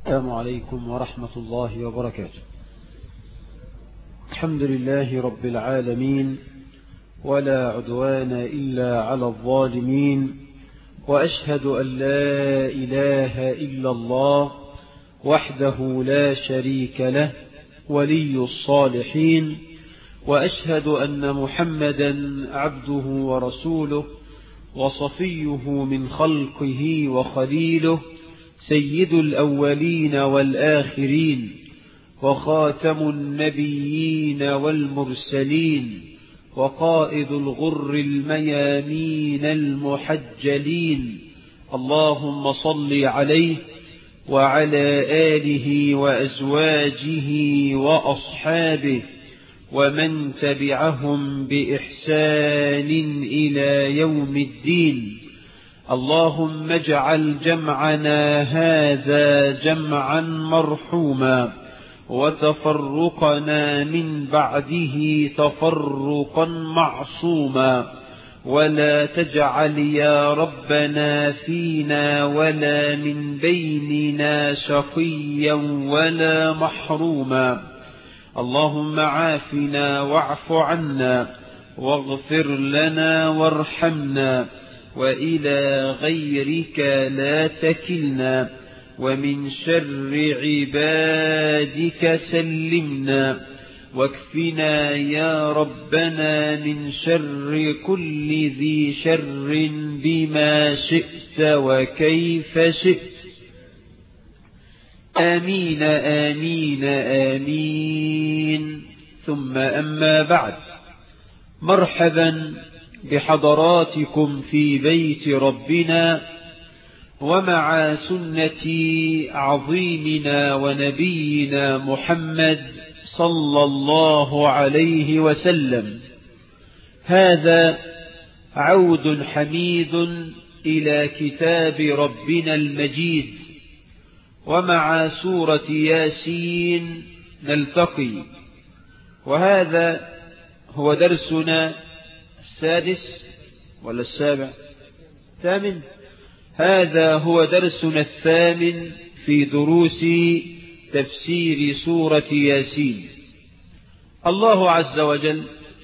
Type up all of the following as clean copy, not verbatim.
السلام عليكم ورحمة الله وبركاته. الحمد لله رب العالمين، ولا عدوان إلا على الظالمين، وأشهد أن لا إله إلا الله وحده لا شريك له ولي الصالحين، وأشهد أن محمدا عبده ورسوله وصفيه من خلقه وخليله، سيد الأولين والآخرين، وخاتم النبيين والمرسلين، وقائد الغر الميامين المحجلين. اللهم صل عليه وعلى آله وأزواجه وأصحابه ومن تبعهم بإحسان إلى يوم الدين. اللهم اجعل جمعنا هذا جمعا مرحوما، وتفرقنا من بعده تفرقا معصوما، ولا تجعل يا ربنا فينا ولا من بيننا شقيا ولا محروما. اللهم عافنا واعف عنا واغفر لنا وارحمنا، وإلى غيرك لا تكلنا، ومن شر عبادك سلمنا، واكفنا يا ربنا من شر كل ذي شر بما شئت وكيف شئت. آمين آمين آمين. ثم أما بعد، مرحبا بحضراتكم في بيت ربنا ومع سنة عظيمنا ونبينا محمد صلى الله عليه وسلم. هذا عود حميد إلى كتاب ربنا المجيد، ومع سورة ياسين نلتقي، وهذا هو درسنا السادس ولا السابع؟ الثامن. هذا هو درسنا الثامن في دروس تفسير سورة ياسين. الله عز وجل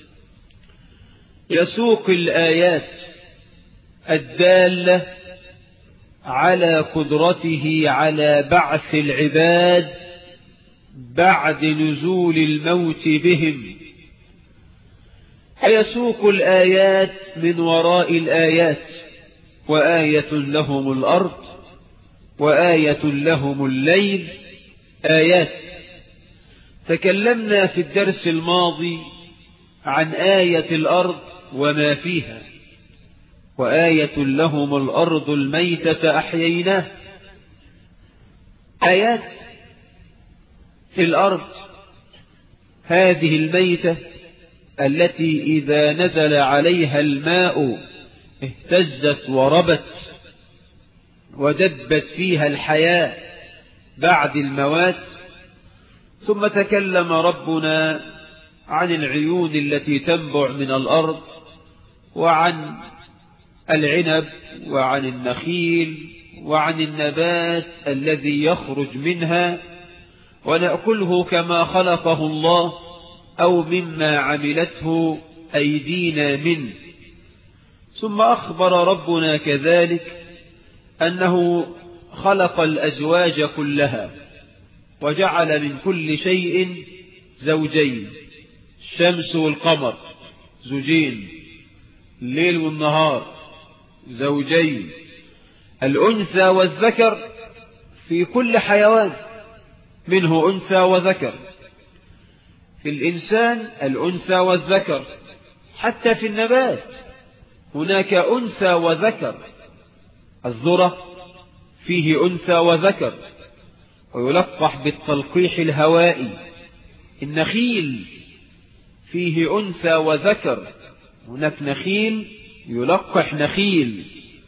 يسوق الآيات الدالة على قدرته على بعث العباد بعد نزول الموت بهم، فيسوق الآيات من وراء الآيات. وآية لهم الأرض وآية لهم الليل آيات. تكلمنا في الدرس الماضي عن آية الأرض وما فيها، وآية لهم الأرض الميتة أحييناه. آيات في الأرض هذه الميتة التي إذا نزل عليها الماء اهتزت وربت ودبت فيها الحياة بعد الموات. ثم تكلم ربنا عن العيون التي تنبع من الأرض، وعن العنب وعن النخيل وعن النبات الذي يخرج منها، ونأكله كما خلقه الله أو مما عملته أيدينا منه. ثم أخبر ربنا كذلك أنه خلق الأزواج كلها، وجعل من كل شيء زوجين، الشمس والقمر زوجين، الليل والنهار زوجين، الأنثى والذكر في كل حيوان منه أنثى وذكر. في الإنسان الأنثى والذكر، حتى في النبات هناك أنثى وذكر. الذرة فيه أنثى وذكر ويلقح بالتلقيح الهوائي. النخيل فيه أنثى وذكر، هناك نخيل يلقح نخيل،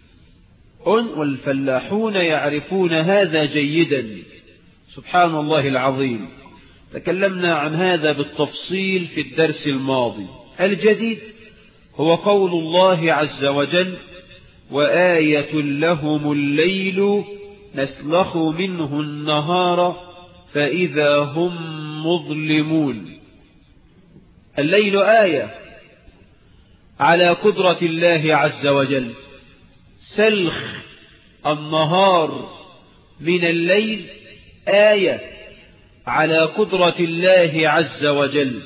والفلاحون يعرفون هذا جيدا. سبحان الله العظيم. تكلمنا عن هذا بالتفصيل في الدرس الماضي. الجديد هو قول الله عز وجل: وآية لهم الليل نسلخ منه النهار فإذا هم مظلمون. الليل آية على قدرة الله عز وجل، سلخ النهار من الليل آية على قدرة الله عز وجل.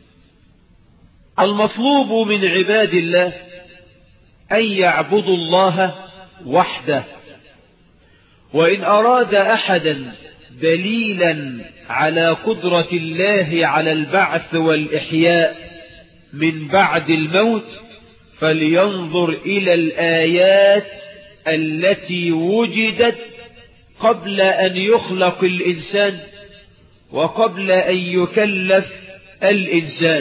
المطلوب من عباد الله أن يعبدوا الله وحده، وإن أراد أحدا دليلا على قدرة الله على البعث والإحياء من بعد الموت فلينظر إلى الآيات التي وجدت قبل أن يخلق الإنسان وقبل أن يكلف الإنسان.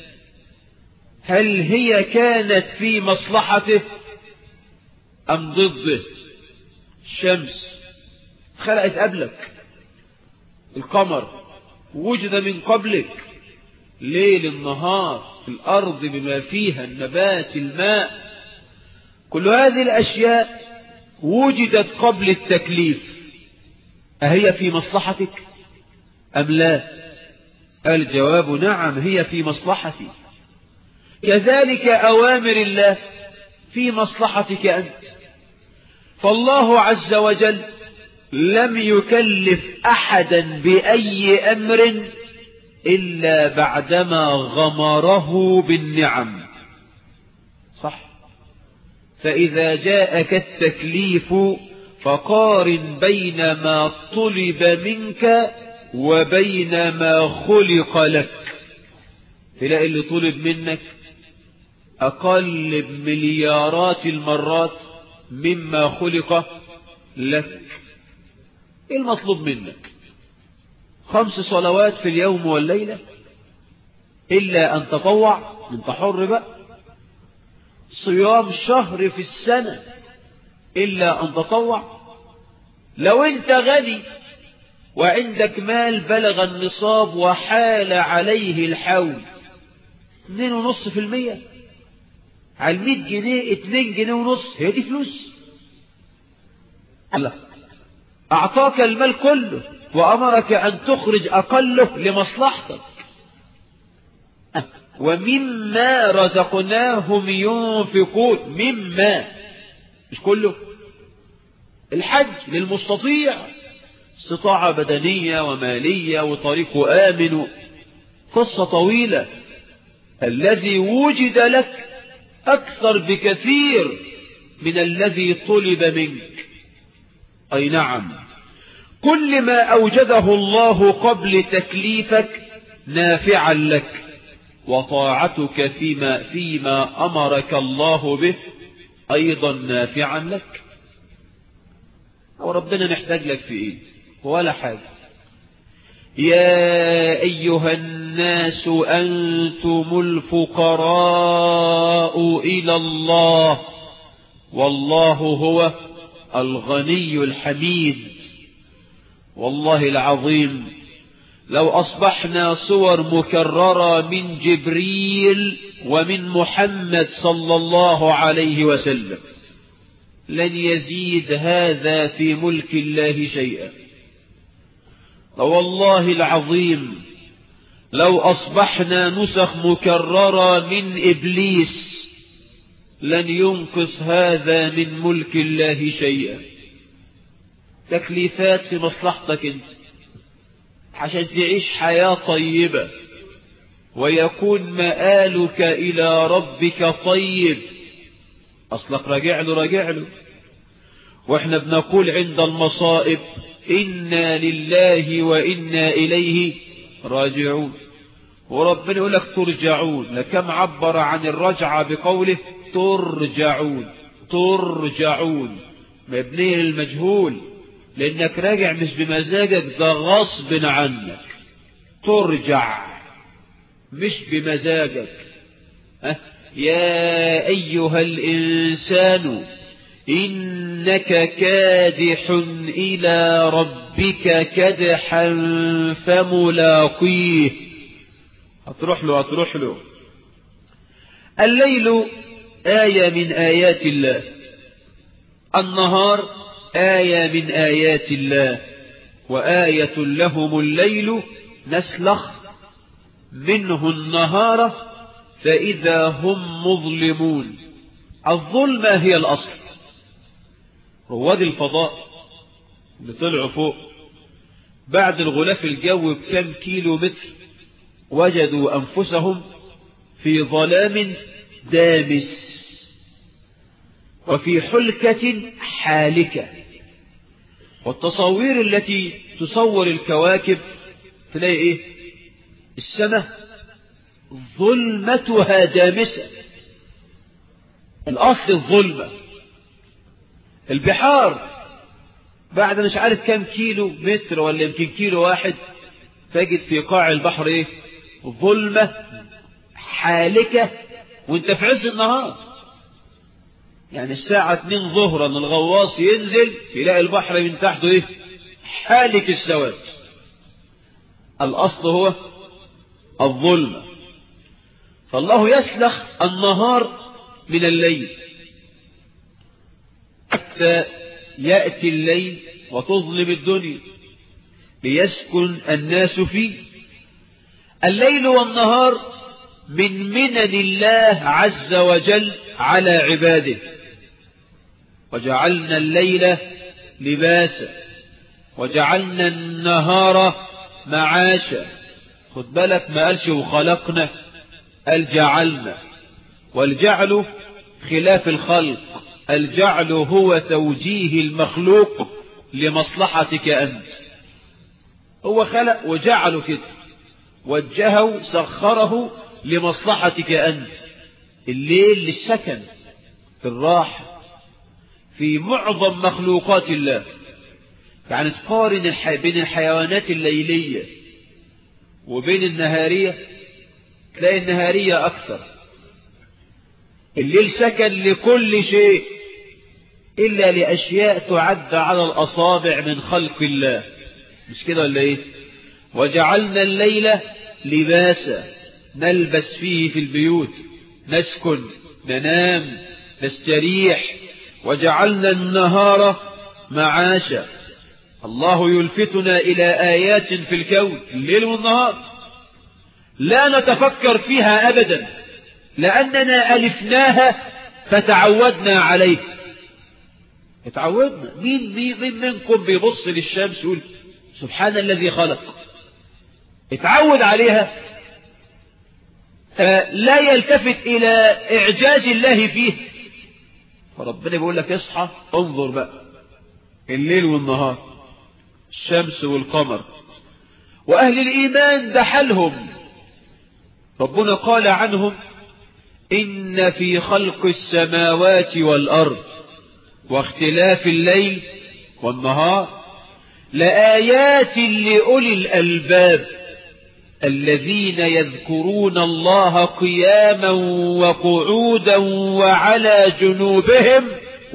هل هي كانت في مصلحته أم ضده؟ الشمس خلقت قبلك، القمر وجد من قبلك، ليل النهار، الأرض بما فيها، النبات، الماء، كل هذه الأشياء وجدت قبل التكليف. أهي في مصلحتك أم لا؟ الجواب نعم، هي في مصلحتي. كذلك أوامر الله في مصلحتك أنت. فالله عز وجل لم يكلف أحدا بأي أمر إلا بعدما غمره بالنعم، صح؟ فإذا جاءك التكليف فقارن بين ما طلب منك وبين ما خلق لك. تلاقي اللي طلب منك أقل بمليارات المرات مما خلق لك. إيه المطلوب منك؟ 5 صلوات في اليوم والليلة، إلا أن تطوع، أنت حر بقى. صيام شهر في السنة، إلا أن تطوع. لو أنت غني وعندك مال بلغ النصاب وحال عليه الحول، 2.5% على 100 جنيه 2.5 جنيه، هي دي فلوس؟ الله أعطاك المال كله وأمرك أن تخرج أقله لمصلحتك. ومما رزقناهم ينفقون، مما مش كله. الحج للمستطيع، استطاعة بدنية ومالية وطريق آمن، قصة طويلة. الذي وجد لك أكثر بكثير من الذي طلب منك. أي نعم، كل ما أوجده الله قبل تكليفك نافعا لك، وطاعتك فيما أمرك الله به أيضا نافعا لك. وربنا نحتاج لك في إيه؟ ولا حاجة. يا أيها الناس أنتم الفقراء إلى الله والله هو الغني الحميد. والله العظيم لو أصبحنا صور مكررة من جبريل ومن محمد صلى الله عليه وسلم لن يزيد هذا في ملك الله شيئا. والله العظيم لو أصبحنا نسخ مكررة من إبليس لن ينقص هذا من ملك الله شيئا. تكليفات في مصلحتك انت عشان تعيش حياة طيبة ويكون مآلك إلى ربك طيب. أصلك راجع له. وإحنا بنقول عند المصائب إنا لله وإنا إليه راجعون، وربنا يقول لك ترجعون. لكم عبر عن الرجعة بقوله ترجعون مبني للمجهول، لأنك راجع مش بمزاجك، ده غصب عنك. ترجع مش بمزاجك. يا أيها الإنسان إنك كادح إلى ربك كدحا فملاقيه. هتروح له. الليل آية من آيات الله، النهار آية من آيات الله وآية لهم الليل نسلخ منه النهار فإذا هم مظلمون. الظلمة هي الأصل. رواد الفضاء اللي طلعوا فوق بعد الغلاف الجوي بكم كيلو متر وجدوا أنفسهم في ظلام دامس وفي حلكة حالكة. والتصوير التي تصور الكواكب تلاقي ايه؟ السماء ظلمتها دامسة. الأصل الظلمة. البحار بعد مش عارف كم كيلو متر ولا يمكن كيلو واحد تجد في قاع البحر ايه؟ ظلمة حالكة وانت في عز النهار. يعني الساعة 2 ظهرا الغواص ينزل يلاقي البحر من تحته ايه؟ حالك السواد. الأصل هو الظلمة. فالله يسلخ النهار من الليل حتى يأتي الليل وتظلم الدنيا ليسكن الناس فيه. الليل والنهار من منن الله عز وجل على عباده. وجعلنا الليل لباسا وجعلنا النهار معاشا. خد بالك ما قالش وخلقنا، قال جعلنا. والجعل خلاف الخلق. الجعل هو توجيه المخلوق لمصلحتك أنت. هو خلق وجعله كده، وجهه سخره لمصلحتك أنت. الليل للسكن في الراحة في معظم مخلوقات الله. يعني تقارن بين الحيوانات الليلية وبين النهارية تلاقي النهارية أكثر. الليل سكن لكل شيء إلا لأشياء تعد على الأصابع من خلق الله. مش كده ولا إيه؟ وجعلنا الليل لباسا نلبس فيه في البيوت، نسكن، ننام، نستريح. وجعلنا النهار معاشا. الله يلفتنا إلى آيات في الكون الليل والنهار لا نتفكر فيها أبدا لأننا ألفناها فتعودنا عليه. اتعودنا. مين منكم بيبص للشمس يقول سبحان الذي خلق؟ اتعود عليها لا يلتفت إلى إعجاز الله فيه. فربنا بيقول لك اصحى انظر بقى الليل والنهار، الشمس والقمر. وأهل الإيمان ده حالهم. ربنا قال عنهم إن في خلق السماوات والأرض واختلاف الليل والنهار لآيات لأولي الألباب الذين يذكرون الله قياما وقعودا وعلى جنوبهم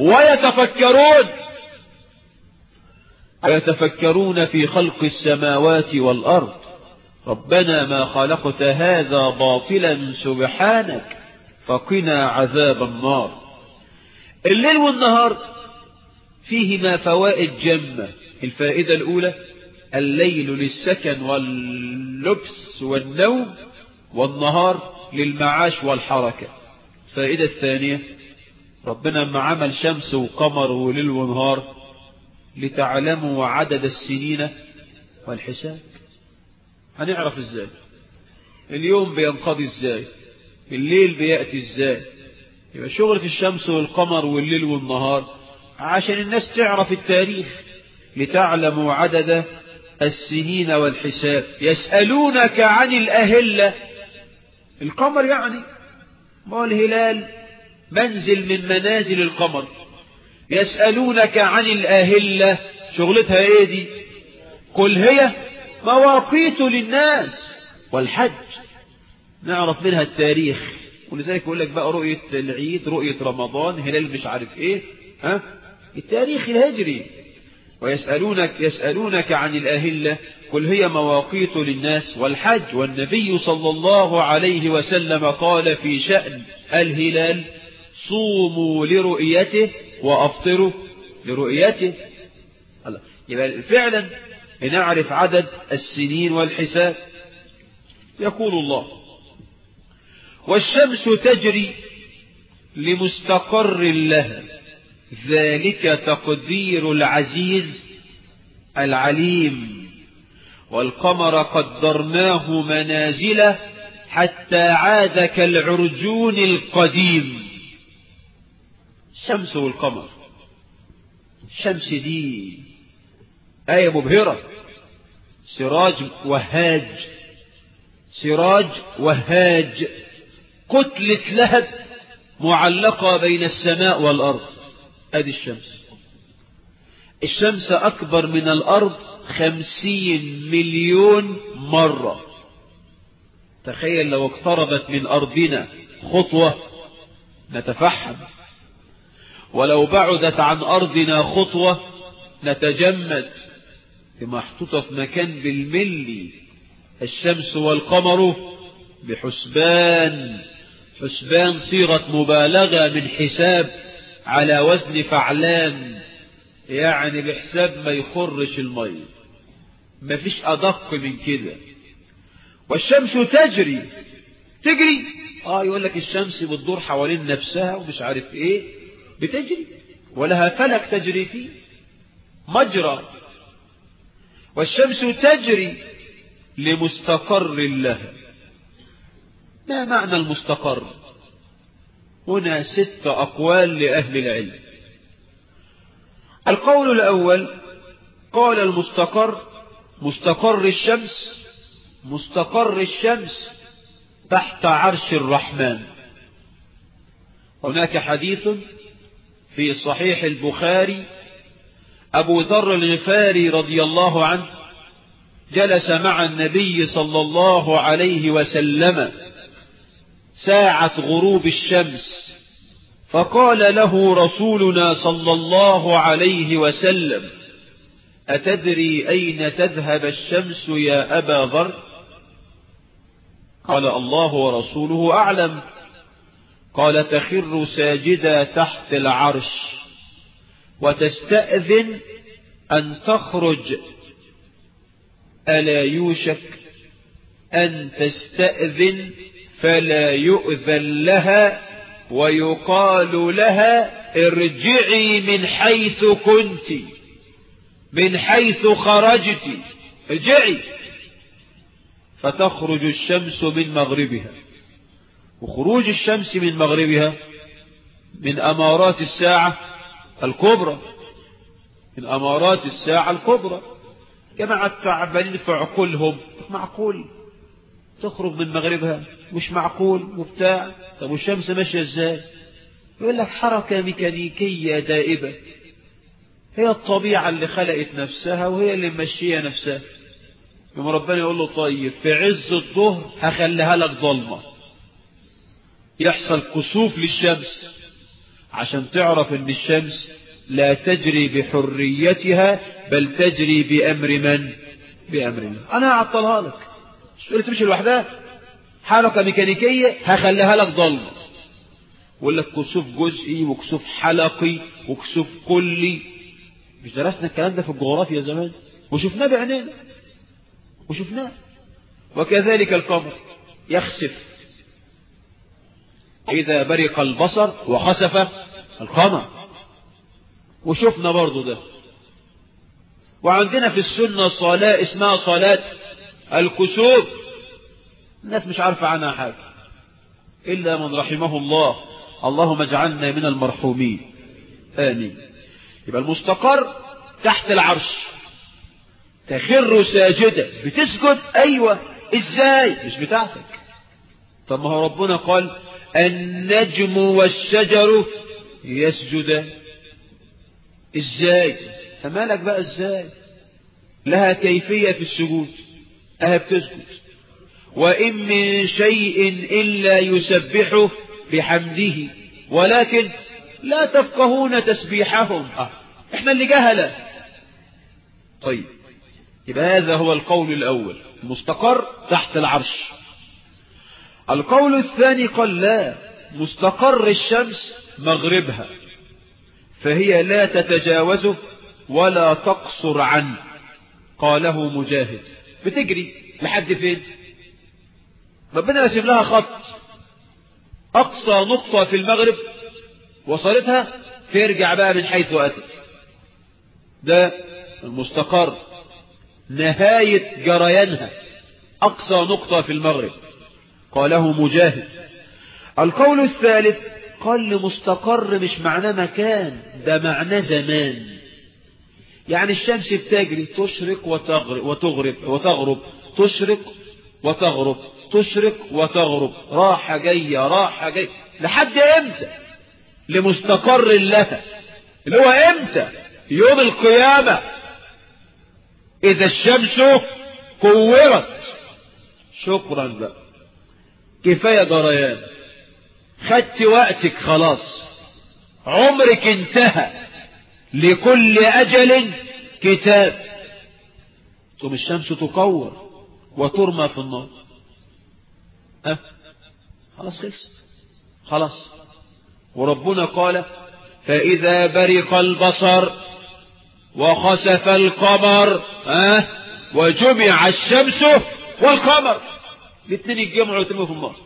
ويتفكرون في خلق السماوات والأرض ربنا ما خلقت هذا باطلا سبحانك فقنا عذاب النار. الليل والنهار فيهما فوائد جمة. الفائدة الأولى الليل للسكن واللبس والنوم والنهار للمعاش والحركة. الفائدة الثانية ربنا ما عمل شمس وقمر وليل ونهار لتعلموا عدد السنين والحساب. هنعرف ازاي اليوم بينقضي ازاي، الليل بيأتي ازاي. يبقى شغلة الشمس والقمر والليل والنهار عشان الناس تعرف التاريخ لتعلموا عدد السنين والحساب. يسألونك عن الأهلة. القمر يعني ما هو الهلال منزل من منازل القمر. يسألونك عن الأهلة شغلتها ايه دي؟ قل هي مواقيت للناس والحج. نعرف منها التاريخ. ولذلك يقول لك بقى رؤية العيد، رؤية رمضان، هلال مش عارف ايه، التاريخ الهجري. يسألونك عن الأهلة قل هي مواقيت للناس والحج. والنبي صلى الله عليه وسلم قال في شأن الهلال صوموا لرؤيته وأفطروا لرؤيته. الله. يبقى فعلا نعرف عدد السنين والحساب. يقول الله: والشمس تجري لمستقر لها ذلك تقدير العزيز العليم، والقمر قدرناه منازل حتى عاد كالعرجون القديم. الشمس والقمر، الشمس دي آية مبهرة، سراج وهاج، سراج وهاج، كتلة لهب معلقة بين السماء والأرض. هذه الشمس، الشمس أكبر من الأرض 50 مليون مرة. تخيل لو اقتربت من أرضنا خطوة نتفحم، ولو بعدت عن أرضنا خطوة نتجمد. محطوطة في مكان بالملي. الشمس والقمر بحسبان، حسبان صيغة مبالغة من حساب على وزن فعلان، يعني بحساب ما يخرش المي، ما فيش أدق من كده. والشمس تجري يقول لك الشمس بتدور حوالين نفسها ومش عارف ايه، بتجري ولها فلك تجري فيه مجرى. والشمس تجري لمستقر لها. ما معنى المستقر؟ هنا 6 أقوال لأهل العلم. القول الأول قال المستقر مستقر الشمس، مستقر الشمس تحت عرش الرحمن. هناك حديث في صحيح البخاري، أبو ذر الغفاري رضي الله عنه جلس مع النبي صلى الله عليه وسلم ساعة غروب الشمس، فقال له رسولنا صلى الله عليه وسلم: أتدري أين تذهب الشمس يا أبا ذر؟ قال: الله ورسوله أعلم. قال: تخر ساجدا تحت العرش وتستأذن أن تخرج، ألا يوشك أن تستأذن فلا يؤذن لها ويقال لها ارجعي من حيث كنت، من حيث خرجت، ارجعي. فتخرج الشمس من مغربها. وخروج الشمس من مغربها من أمارات الساعة الكبرى، من أمارات الساعة الكبرى. جماعة تعبانين في عقولهم، معقول تخرج من مغربها؟ مش معقول وبتاع. طب والشمس ماشية ازاي؟ يقول لك حركة ميكانيكية دائبة، هي الطبيعة اللي خلقت نفسها وهي اللي ممشية نفسها. يوم ربنا يقول له طيب في عز الظهر هخليها لك ظلمة، يحصل كسوف للشمس عشان تعرف ان الشمس لا تجري بحريتها بل تجري بأمر من؟ بأمر الله. انا هعطلها لك، مش تقول تمشي لوحدها، حركة ميكانيكية هخليها لك ظلمة. يقول لك كسوف جزئي وكسوف حلقي وكسوف كلي. مش درسنا الكلام ده في الجغرافيا زمان وشفناه بعينينا وشفناه. وكذلك القمر يخسف إذا برق البصر وخسف القمر، وشفنا برضو ده. وعندنا في السنة صلاة اسمها صلاة الكسوف، الناس مش عارفة عنها حاجة إلا من رحمه الله، اللهم اجعلنا من المرحومين، آمين. يبقى المستقر تحت العرش. تخر ساجدة، بتسجد، أيوة، إزاي؟ مش بتاعتك. طب ما هو ربنا قال النجم والشجر يسجدان، إزاي؟ فمالك بقى إزاي؟ لها كيفية في السجود، بتسجد. وإن من شيء إلا يسبحه بحمده ولكن لا تفقهون تسبيحهم. احنا اللي جهلة. طيب يبقى هذا هو القول الأول، مستقر تحت العرش. القول الثاني قال لا، مستقر الشمس مغربها، فهي لا تتجاوزه ولا تقصر عنه. قاله مجاهد. بتجري لحد فين؟ ربنا رسم لها خط، أقصى نقطة في المغرب وصلتها ترجع بقى من حيث أتت. ده المستقر، نهاية جريانها أقصى نقطة في المغرب. قاله مجاهد. القول الثالث قال لمستقر مش معناه مكان، ده معناه زمان. يعني الشمس بتجري تشرق وتغرب، تشرق وتغرب، تشرق وتغرب، راحة جاية راحة جاية لحد امتى؟ لمستقر لها اللي هو امتى؟ يوم القيامة إذا الشمس كورت. شكرا بقى، كفاية جريان، خدت وقتك خلاص، عمرك انتهى، لكل أجل كتاب. ثم الشمس تكور وترمى في النار. خلاص خلص خلاص. وربنا قال فإذا برق البصر وخسف القمر وجمع الشمس والقمر، الاثنين يتجمعوا ويترموا في النار.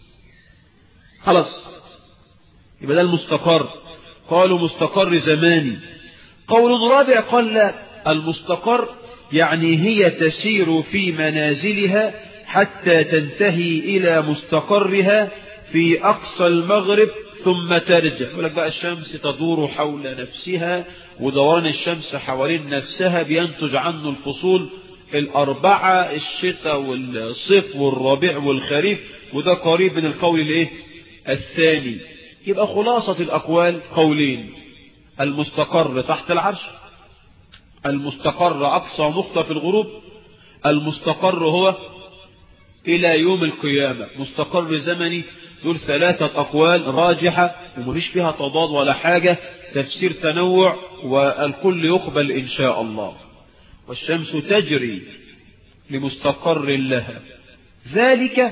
خلاص، يبقى ده المستقر. قالوا مستقر زماني. قول رابع قال لا، المستقر يعني هي تسير في منازلها حتى تنتهي إلى مستقرها في أقصى المغرب ثم ترجع. يقول لك بقى الشمس تدور حول نفسها، ودوران الشمس حوالين نفسها بينتج عنه الفصول الأربعة، الشتاء والصيف والربيع والخريف، وده قريب من القول الثاني. يبقى خلاصة الأقوال قولين: المستقر تحت العرش، المستقر أقصى نقطة في الغروب، المستقر هو إلى يوم القيامة. مستقر زمني دول ثلاثة أقوال راجحة ومفيش فيها تضاد ولا حاجة، تفسير تنوع والكل يقبل إن شاء الله. والشمس تجري لمستقر لها، ذلك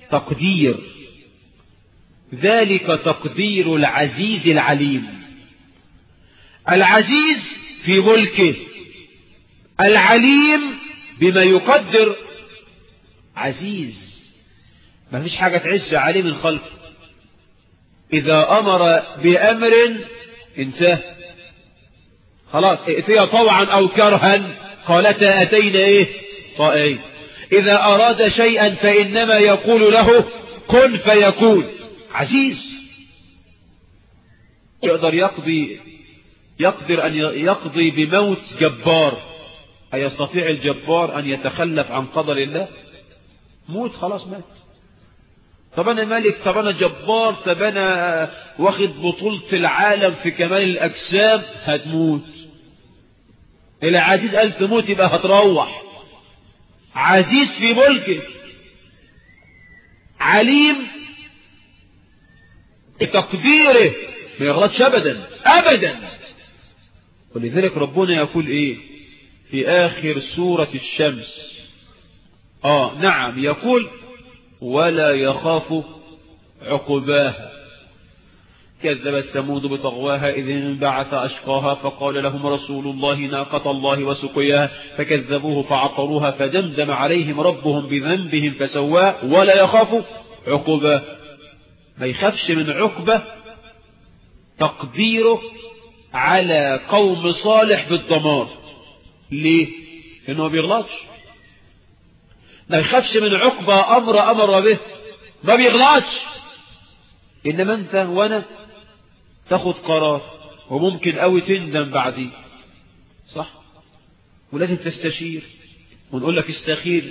تقدير العزيز العليم. العزيز في ملكه، العليم بما يقدر. عزيز ما فيش حاجة تعز عليه من خلقه، إذا أمر بأمر انتهى خلاص، ائتيا طوعا أو كرها قالتا أتينا طائعين. إذا أراد شيئا فإنما يقول له كن فيكون. عزيز يقدر أن يقضي بموت جبار. أيستطيع الجبار أن يتخلف عن قدر الله؟ موت خلاص مات. طب أنا ملك، طب أنا جبار، طب أنا واخد بطولة العالم في كمال الأجسام، هتموت. العزيز قال تموت يبقى هتروح. عزيز في ملكه، عليم تقديره، ما يغلطش أبدا أبدا. ولذلك ربنا يقول في آخر سورة الشمس؟ نعم، يقول ولا يخاف عقباها. كذبت ثمود بطغواها إذ انبعث أشقاها فقال لهم رسول الله ناقة الله وسقياها فكذبوه فعقروها فدمدم عليهم ربهم بذنبهم فسواها ولا يخاف عقباها. ما يخافش من عقبة، تقديره على قوم صالح بالدمار. ليه؟ لأنه ما بيغلطش. ما يخافش من عقبة أمر به، ما بيغلطش. إنما أنت وأنا تاخد قرار وممكن قوي تندم بعدين، صح؟ ولازم تستشير، ونقول لك استخير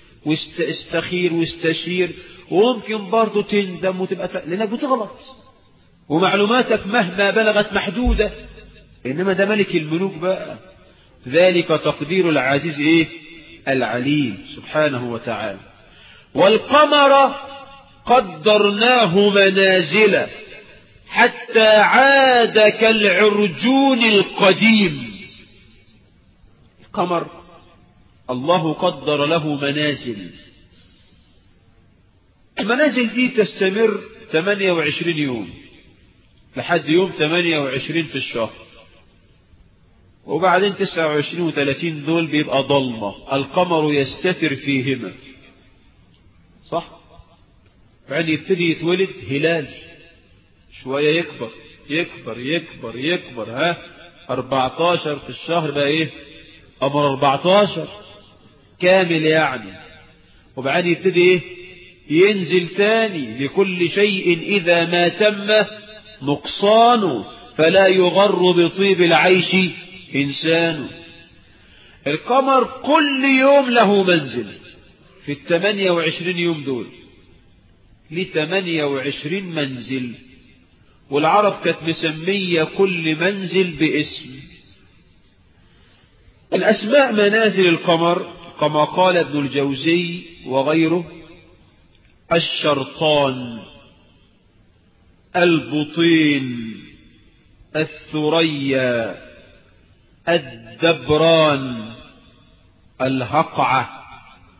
واستشير، وممكن برضو تندم وتبقى لأنك بتغلط ومعلوماتك مهما بلغت محدودة. إنما ده ملك الملوك بقى. ذلك تقدير العزيز العليم سبحانه وتعالى. والقمر قدرناه منازل حتى عاد كالعرجون القديم. القمر الله قدر له منازل. المنازل دي تستمر 28 يوم لحد يوم 28 في الشهر، وبعدين 29 و30 دول بيبقى ضلمة، القمر يستتر فيهما، صح؟ بعدين يبتدي يتولد هلال، شوية يكبر يكبر يكبر يكبر، ها 14 في الشهر بقى ايه؟ قمر 14 كامل يعني. وبعدين يبتدي ايه؟ ينزل تاني، لكل شيء إذا ما تم نقصان فلا يغر بطيب العيش إنسان. القمر كل يوم له منزل في 28 يوم دول، ليه 28 منزل، والعرب كانت مسمية كل منزل باسم. الأسماء منازل القمر كما قال ابن الجوزي وغيره: الشرطان، البطين، الثريا، الدبران، الهقعة،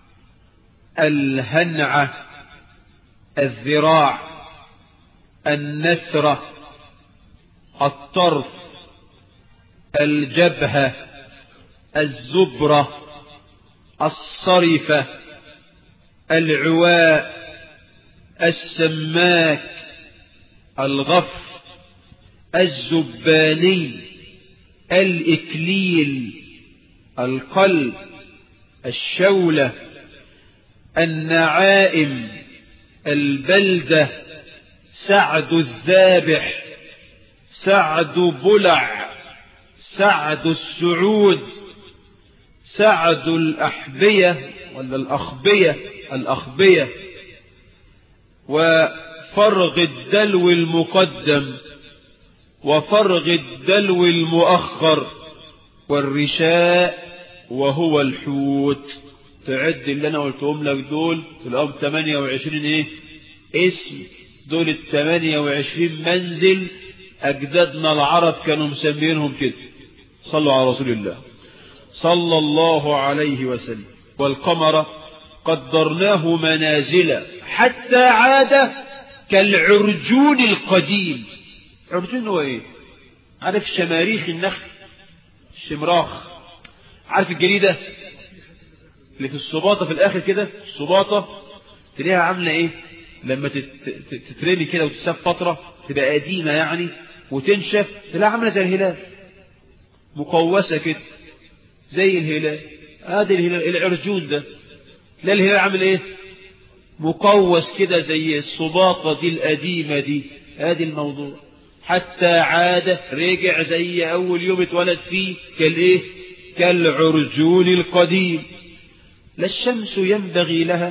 الهنعة، الذراع، النثرة، الطرف، الجبهة، الزبرة، الصرفة، العواء، السماك، الغف، الزباني، الإكليل، القلب، الشولة، النعائم، البلدة، سعد الذابح، سعد بلع، سعد السعود، سعد الأحبية ولا الأخبية، وفرغ الدلو المقدم وفرغ الدلو المؤخر، والرشاء وهو الحوت. تعد اللي انا قلتهم لك دول تلاقيهم 28 ايه اسم، دول 28 منزل اجدادنا العرب كانوا مسمينهم كده. صلوا على رسول الله صلى الله عليه وسلم. والقمر قدرناه منازل حتى عاد كالعرجون القديم. عرجون هو ايه؟ عارف شماريخ النخل، الشمراخ، عارف الجريدة اللي في الصباطة في الاخر كده، الصباطة تلاقيها عاملة ايه لما تترمي كده وتساب فترة تبقى قديمة يعني وتنشف، تلاقيها عاملة زي الهلال، مقوسة كده زي الهلال. هذا الهلال العرجون ده، تلاقي الهلال عامل ايه؟ مقوس كده زي الصباطة دي القديمة دي. هذا الموضوع حتى عاد رجع زي اول يوم اتولد فيه كالايه؟ كالعرجون القديم. لا الشمس ينبغي لها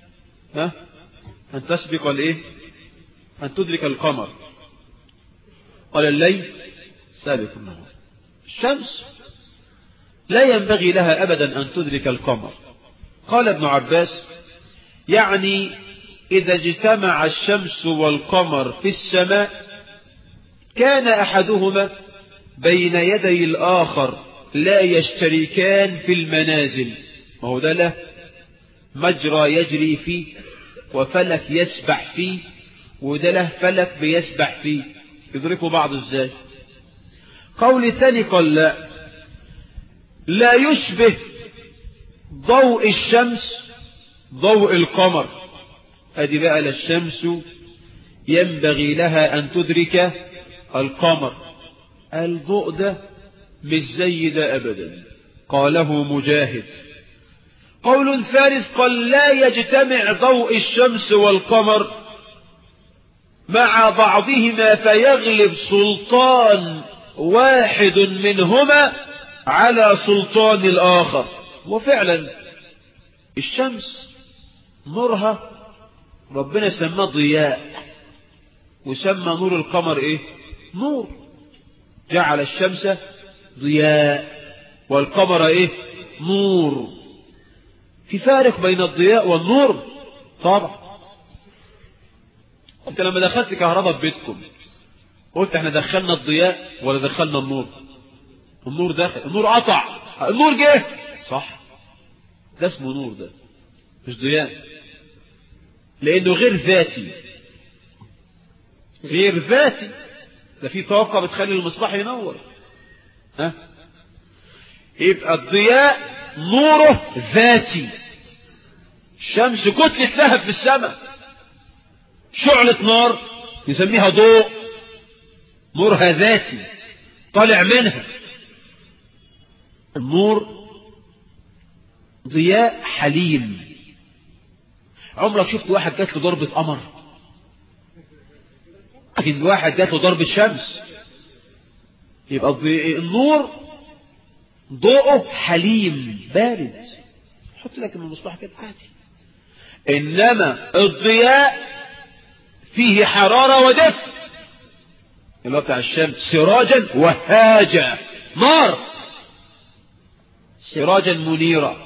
ان تسبق الايه؟ ان تدرك القمر، قال الليل سابق النهار. الشمس لا ينبغي لها ابدا ان تدرك القمر. قال ابن عباس: يعني اذا اجتمع الشمس والقمر في السماء كان احدهما بين يدي الاخر لا يشتركان في المنازل. ما هو ده له مجرى يجري فيه وفلك يسبح فيه، وده له فلك بيسبح فيه، يدركوا بعض ازاي؟ قول الثاني قال لا يشبه ضوء الشمس ضوء القمر. ادي بقى لا الشمس ينبغي لها ان تدرك القمر، الضوء ده مش زي ده ابدا. قاله مجاهد. قول ثالث قال لا يجتمع ضوء الشمس والقمر مع بعضهما فيغلب سلطان واحد منهما على سلطان الآخر. وفعلا الشمس نورها ربنا سماه ضياء، وسمى نور القمر ايه؟ نور. جعل الشمس ضياء والقمر ايه؟ نور. في فارق بين الضياء والنور طبعا. انت لما دخلت كهرباء في بيتكم قلت احنا دخلنا الضياء ولا دخلنا النور؟ النور دخل، النور قطع، النور جه، صح؟ ده اسمه نور، ده مش ضياء، لانه غير ذاتي. غير ذاتي، ده في طاقة بتخلي المصباح ينور، يبقى الضياء نوره ذاتي. الشمس كتلة لهب في السماء، شعلة نار نسميها ضوء، نورها ذاتي طالع منها. النور ضياء حليم. عمرك شفت واحد جات له ضربة قمر؟ لكن واحد جات له ضربة شمس. يبقى النور ضوءه حليم بارد، حط لك من المصباح كده عادي. انما الضياء فيه حرارة ودفء، اللي هو بتاع الشمس سراجا وهاجا، نار سراجا منيرا.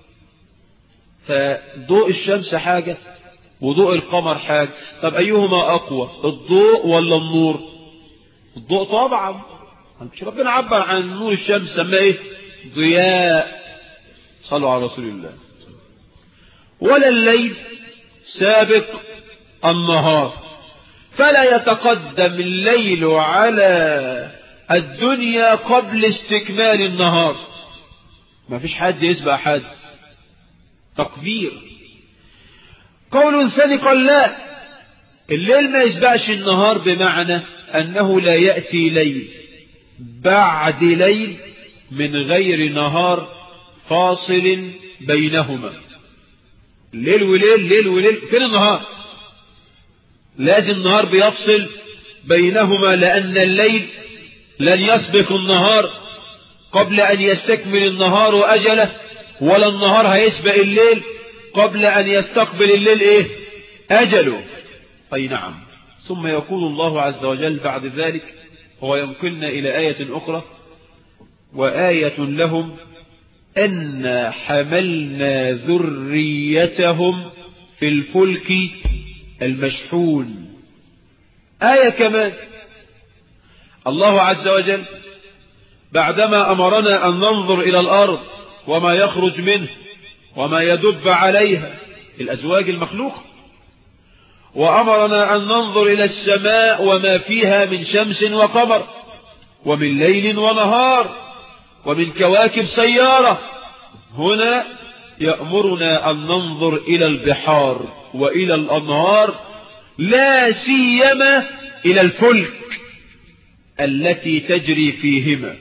فضوء الشمس حاجة وضوء القمر حاجة. طب أيهما أقوى، الضوء ولا النور؟ الضوء طبعا. مش ربنا عبر عن نور الشمس سماه ايه؟ ضياء. صلوا على رسول الله. ولا الليل سابق النهار، فلا يتقدم الليل على الدنيا قبل استكمال النهار. ما فيش حد يسبق حد، تقدير. قول ثاني قال لا، الليل ما يسبقش النهار، بمعنى أنه لا يأتي ليل بعد ليل من غير نهار فاصل بينهما. ليل وليل، ليل وليل، فين النهار؟ لازم النهار بيفصل بينهما، لأن الليل لن يسبق النهار قبل أن يستكمل النهار أجله، ولا النهار هيسبق الليل قبل أن يستقبل الليل إيه؟ أجله. أي نعم. ثم يقول الله عز وجل بعد ذلك، هو ينقلنا إلى آية أخرى: وآية لهم أن حملنا ذريتهم في الفلك المشحون. آية كمان الله عز وجل بعدما أمرنا أن ننظر إلى الأرض وما يخرج منه وما يدب عليها، الأزواج المخلوقة، وأمرنا أن ننظر إلى السماء وما فيها من شمس وقمر ومن ليل ونهار ومن كواكب سيارة. هنا يأمرنا أن ننظر إلى البحار وإلى الأنهار، لا سيما إلى الفلك التي تجري فيهما.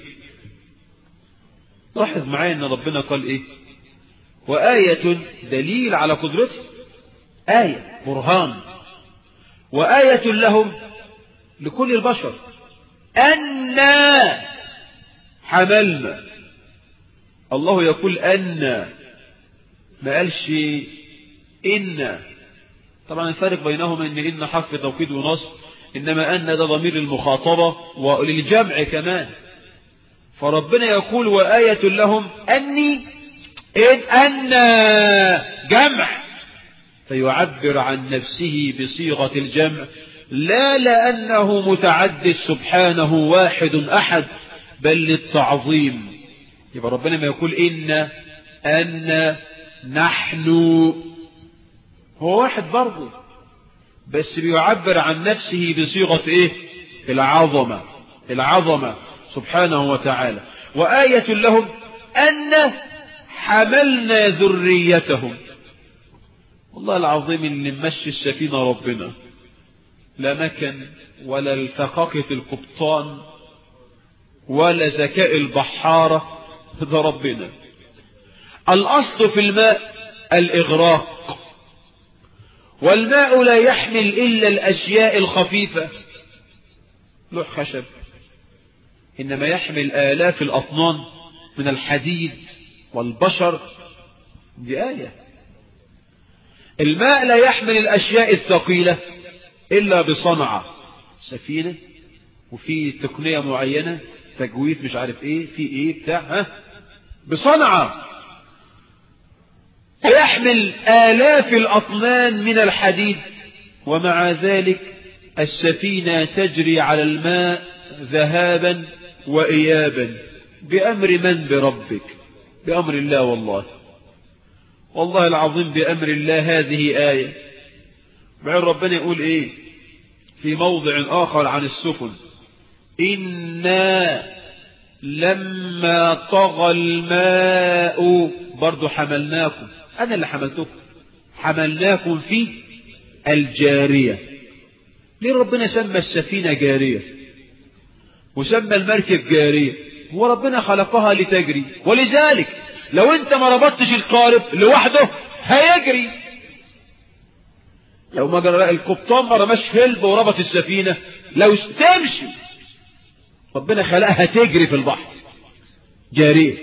لاحظ معايا أن ربنا قال إيه؟ وآية دليل على قدرته، آية برهان. وآية لهم لكل البشر أنا حملنا. الله يقول أنا، ما قالش إن. طبعا الفارق بينهما إن حرف توكيد ونصب، إنما أن ده ضمير المخاطبة وللجمع كمان. فربنا يقول وآية لهم أني، إن أنا جمع، فيعبر عن نفسه بصيغة الجمع، لا لأنه متعدد سبحانه واحد أحد، بل للتعظيم. يبقى ربنا ما يقول إن، أن، نحن، هو واحد برضه، بس بيعبر عن نفسه بصيغة إيه؟ العظمة، العظمة سبحانه وتعالى. وآية لهم أن حملنا ذريتهم. والله العظيم اللي مشي السفينة ربنا، لا مكن ولا الفقاقة القبطان ولا ذكاء البحارة، ده ربنا. الأصل في الماء الإغراق، والماء لا يحمل إلا الأشياء الخفيفة، لوح خشب، إنما يحمل آلاف الأطنان من الحديد والبشر. دي آية. الماء لا يحمل الأشياء الثقيلة إلا بصنعة، سفينة وفي تقنية معينة، تجويف مش عارف إيه، في إيه بتاع، بصنعة. يحمل آلاف الأطنان من الحديد، ومع ذلك السفينة تجري على الماء ذهابا وإيابا، بأمر من؟ بربك، بأمر الله. والله العظيم بأمر الله. هذه آية. بعد ربنا يقول إيه في موضع آخر عن السفن: إنا لما طغى الماء برضو حملناكم، أنا اللي حملتكم، حملناكم في الجارية. ليه ربنا سمى السفينة جارية وسمى المركب جارية؟ هو ربنا خلقها لتجري، ولذلك لو انت ما ربطتش القارب لوحده هيجري. لو ما جرى القبطان ما رماش هلب وربط السفينة لو تمشي. ربنا خلقها تجري في البحر جارية.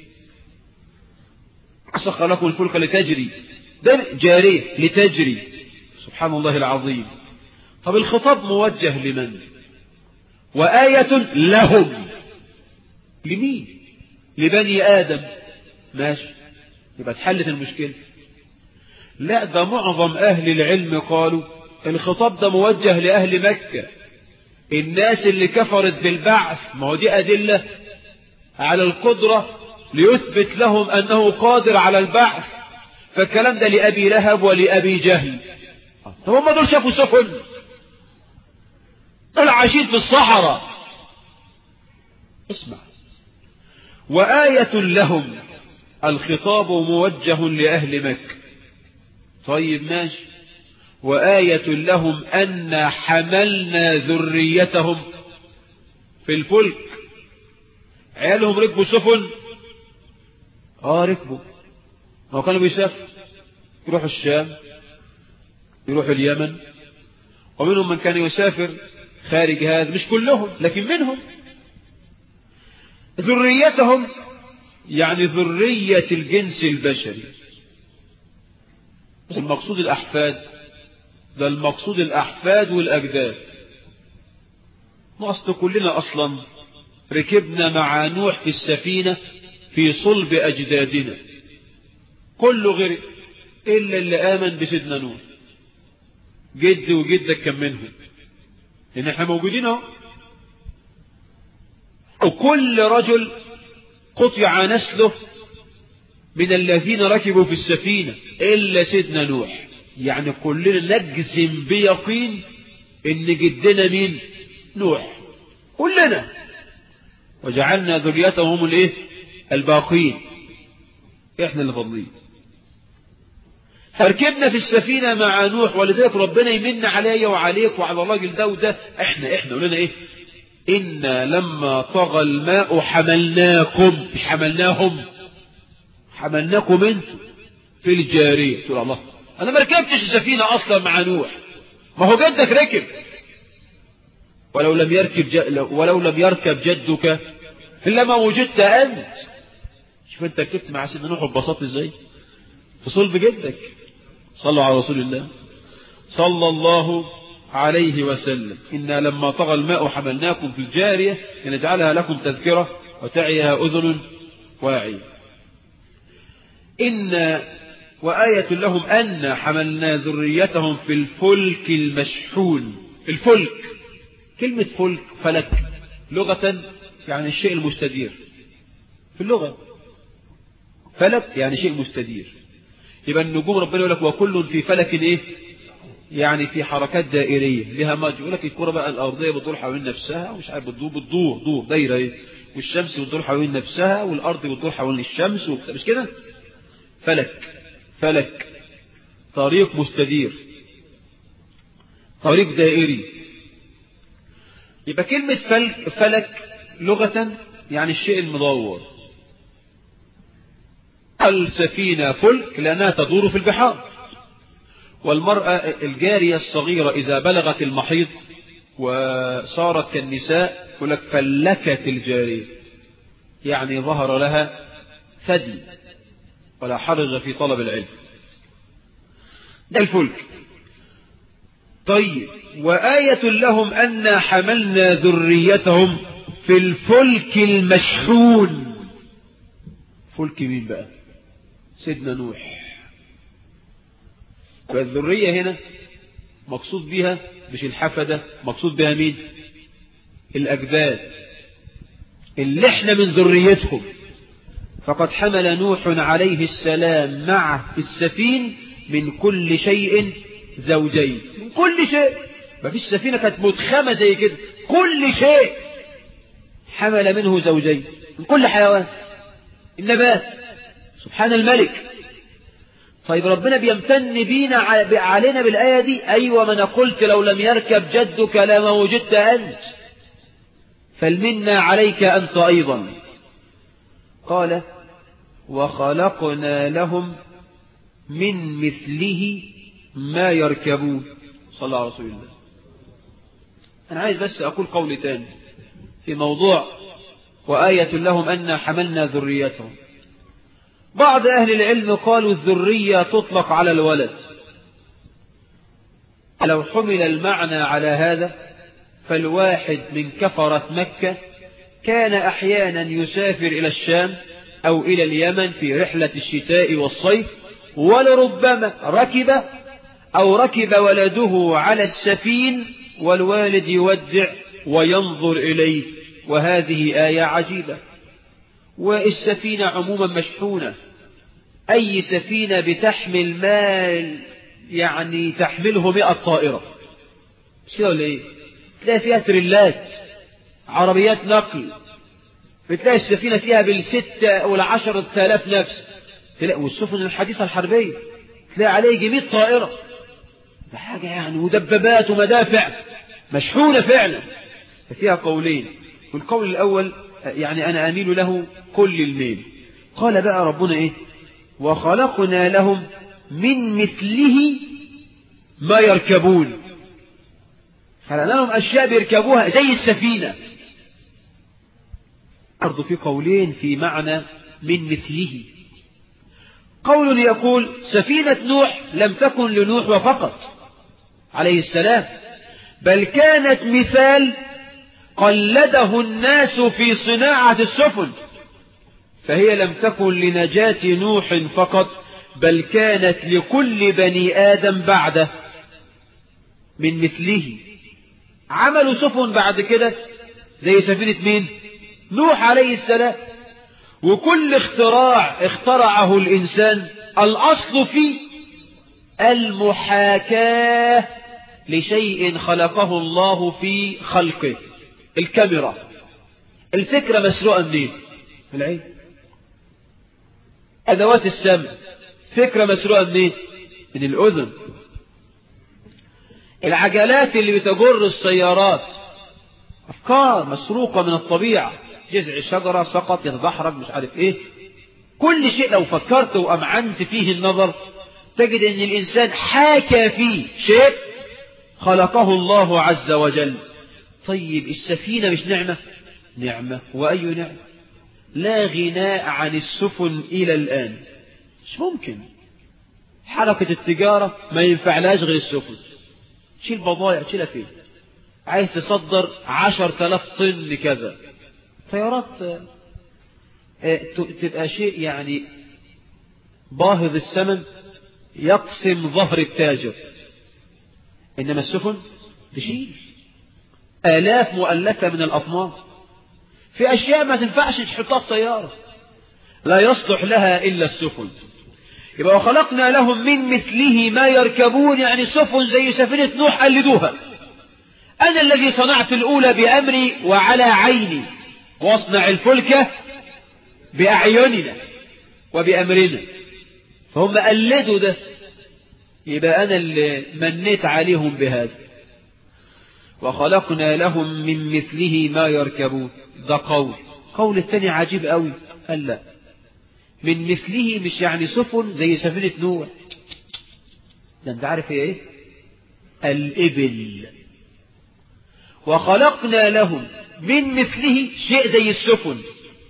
سخر لكم الفلك لتجري، ده جارية لتجري. سبحان الله العظيم. طب الخطاب موجه لمن؟ وآية لهم، لمين؟ لبني آدم. ماشي، يبقى اتحلت المشكلة. لا، ده معظم أهل العلم قالوا الخطاب ده موجه لأهل مكة، الناس اللي كفرت بالبعث. ما هو دي أدلة على القدرة ليثبت لهم أنه قادر على البعث. فالكلام ده لأبي لهب ولأبي جهل. طب هم دول شافوا سفن؟ دول عايشين في الصحراء. اسمع، وآية لهم، الخطاب موجه لأهل مكة. طيب ماشي، وآية لهم أن حملنا ذريتهم في الفلك. عيالهم ركبوا سفن؟ ركبوا. هو كانوا بيسافروا، يروحوا الشام، يروحوا اليمن، ومنهم من كان يسافر خارج هذا، مش كلهم لكن منهم. ذريتهم يعني ذرية الجنس البشري. المقصود الأحفاد، ده المقصود الأحفاد والأجداد. أصل كلنا أصلا ركبنا مع نوح في السفينة في صلب أجدادنا، كله غير إلا اللي آمن بسيدنا نوح. جد وجدك كان منهم، لأن احنا موجودين اهو. وكل رجل قطع نسله من الذين ركبوا في السفينة إلا سيدنا نوح. يعني كلنا نجزم بيقين إن جدنا مين؟ نوح، كلنا. وجعلنا ذريتهم الايه؟ الباقين. احنا اللي فاضلين. فركبنا في السفينة مع نوح، ولذلك ربنا يمن علي وعليك وعلى الراجل ده وده. احنا قلنا ايه؟ إنا لما طغى الماء حملناكم، مش حملناهم، حملناكم انتم في الجارية. تقول الله، انا ما ركبتش السفينة اصلا مع نوح، ما هو جدك ركب. ولو لم يركب جدك إلا ما وجدت أنت. شوف أنت ركبت مع سيدنا نوح وببساطة إزاي في صلب جدك. صلوا على رسول الله صلى الله عليه وسلم. إنا لما طغى الماء حملناكم في الجارية لنجعلها لكم تذكرة وتعيها أذن واعية. إن وآية لهم أن حملنا ذريتهم في الفلك المشحون. الفلك، كلمة فلك فلك لغة يعني الشيء المستدير. في اللغة فلك يعني شيء مستدير. يبقى النجوم ربنا يقول لك وكل في فلك ايه؟ يعني في حركات دائرية لها مجرى. يقول لك الكرة بقى الأرضية بتدور حوالين نفسها ومش عارف بتدور دايرة ايه، والشمس بتدور حوالين نفسها والأرض بتدور حوالين الشمس مش كده؟ فلك طريق مستدير، طريق دائري. يبقى كلمة فلك لغة يعني الشيء المدور. السفينة فلك لأنها تدور في البحار. والمرأة الجارية الصغيرة إذا بلغت المحيط وصارت كالنساء يقول لك فلكت الجارية، يعني ظهر لها ثدي ولا حرج في طلب العلم. ده الفلك. طيب وآية لهم أن حملنا ذريتهم في الفلك المشحون. فلك مين بقى؟ سيدنا نوح. والذرية هنا مقصود بها مش الحفدة، مقصود بها مين؟ الأجداد اللي احنا من ذريتهم. فقد حمل نوح عليه السلام معه في السفين من كل شيء زوجين. من كل شيء، ما فيش سفينة كانت متخمة زي كده، كل شيء حمل منه زوجين. من كل حيوان، النبات، سبحان الملك. طيب ربنا بيمتن بينا علينا بالآية دي. أيوة، ما أنا قلت لو لم يركب جدك لما وجدت أنت، فالمنا عليك أنت أيضا. قال وخلقنا لهم من مثله ما يركبون. صلى الله عليه رسول الله. أنا عايز بس أقول قول تاني في موضوع وآية لهم أن حملنا ذريتهم. بعض أهل العلم قالوا الذرية تطلق على الولد. لو حمل المعنى على هذا فالواحد من كفرة مكة كان أحيانا يسافر إلى الشام أو إلى اليمن في رحلة الشتاء والصيف، ولربما ركب ولده على السفين والوالد يودع وينظر إليه. وهذه آية عجيبة. والسفينة عموما مشحونة، أي سفينة بتحمل مال يعني تحمله 100 طائرة، مش كده ولا إيه؟ تلاقي فيها تريلات، عربيات نقل، بتلاقي السفينة فيها بالستة ولا 10,000 نفس، تلاقي والسفن الحديثة الحربية تلاقي عليه 100 طائرة، ده حاجة يعني، ودبابات ومدافع، مشحونة فعلا. ففيها قولين، والقول الأول يعني أنا أميل له كل الميل. قال بقى ربنا إيه؟ وخلقنا لهم من مثله ما يركبون. خلقنا لهم أشياء بيركبوها زي السفينة. برضو في قولين في معنى من مثله. قول يقول سفينة نوح لم تكن لنوح وفقط عليه السلام، بل كانت مثال قلده الناس في صناعة السفن، فهي لم تكن لنجاة نوح فقط، بل كانت لكل بني آدم بعده. من مثله عملوا سفن بعد كده زي سفينة مين؟ نوح عليه السلام. وكل اختراع اخترعه الإنسان الأصل فيه المحاكاة لشيء خلقه الله في خلقه. الكاميرا، الفكرة مسروقة منين؟ من العين. أدوات السمع، فكرة مسروقة منين؟ من الأذن. العجلات اللي بتجر السيارات أفكار مسروقة من الطبيعة، جذع شجرة سقط يتدحرج مش عارف إيه. كل شيء لو فكرت وأمعنت فيه النظر تجد أن الإنسان حاكى فيه شيء خلقه الله عز وجل. طيب السفينة مش نعمة؟ نعمة، وأي نعمة؟ لا غناء عن السفن إلى الآن. مش ممكن حركة التجارة ما ينفعلاش غير السفن. تشيل بضائع تشيلها فين؟ عايز تصدر 10,000 طن كذا، طيارات تبقى شيء يعني باهظ الثمن يقسم ظهر التاجر. إنما السفن تشيل آلاف مؤلفة من الأطنان. في أشياء ما تنفعش تحطها في طيارة، لا يصلح لها إلا السفن. يبقى وخلقنا لهم من مثله ما يركبون، يعني سفن زي سفينة نوح قلدوها. أنا الذي صنعت الأولى بأمري وعلى عيني، واصنع الفلك بأعيننا وبأمرنا. فهم قلدوا ده، يبقى أنا اللي منيت عليهم بهذا. وخلقنا لهم من مثله ما يركبون. ده قول الثاني عجيب قوي. قال لا، من مثله مش يعني سفن زي سفينة نوح، ده انت عارف هي ايه؟ الإبل. وخلقنا لهم من مثله شيء زي السفن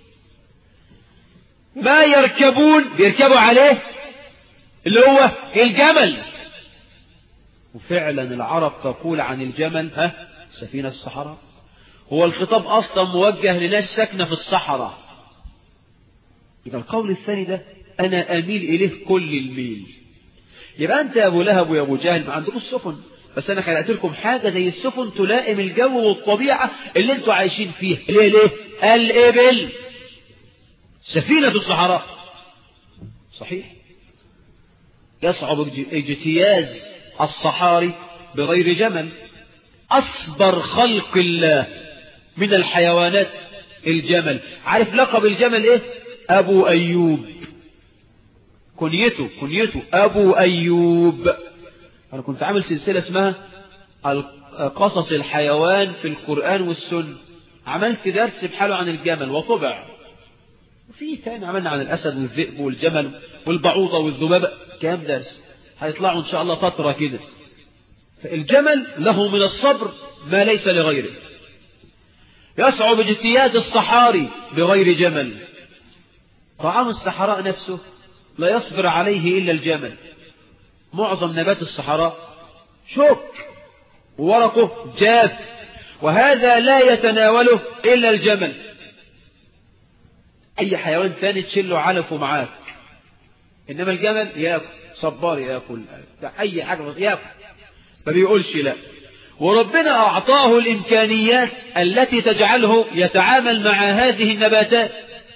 ما يركبون، بيركبوا عليه اللي هو الجمل. وفعلا العرب تقول عن الجمل سفينة الصحراء. هو الخطاب أصلا موجه لناس ساكنة في الصحراء. يبقى القول الثاني ده أنا أميل إليه كل الميل. يبقى أنت يا أبو لهب ويا أبو جهل ما عندكوش سفن، بس أنا خلقت لكم حاجة زي السفن تلائم الجو والطبيعة اللي أنتوا عايشين فيها. ليه؟ الإبل، سفينة الصحراء. صحيح يصعب اجتياز الصحاري بغير جمل. أصبر خلق الله من الحيوانات الجمل. عارف لقب الجمل ايه؟ ابو ايوب. كنيته ابو ايوب. انا كنت عامل سلسلة اسمها قصص الحيوان في القرآن والسنة، عملت درس بحاله عن الجمل وطبع، وفي تاني عملنا عن الاسد والذئب والجمل والبعوضة والذبابة، كام درس هيطلعوا ان شاء الله فترة كده. فالجمل له من الصبر ما ليس لغيره، يصعب اجتياز الصحاري بغير جمل. طعام الصحراء نفسه لا يصبر عليه إلا الجمل. معظم نبات الصحراء شوك وورقه جاف، وهذا لا يتناوله إلا الجمل. أي حيوان ثاني تشله علفه معاك، إنما الجمل يأكل، صبار يأكل، أي حاجة يأكل، ما بيقولش لا. وربنا أعطاه الإمكانيات التي تجعله يتعامل مع هذه النباتات.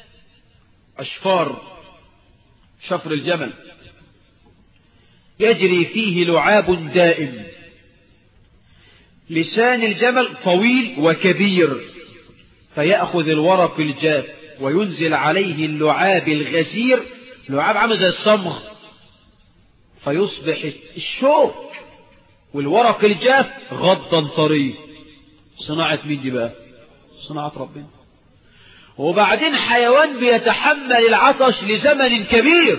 شفر الجمل يجري فيه لعاب دائم. لسان الجمل طويل وكبير، فيأخذ الورق الجاف وينزل عليه اللعاب الغزير، لعاب عامل زي الصمغ، فيصبح الشوك والورق الجاف غضا طري. صناعة مين دي بقى؟ صناعة ربنا. وبعدين حيوان بيتحمل العطش لزمن كبير.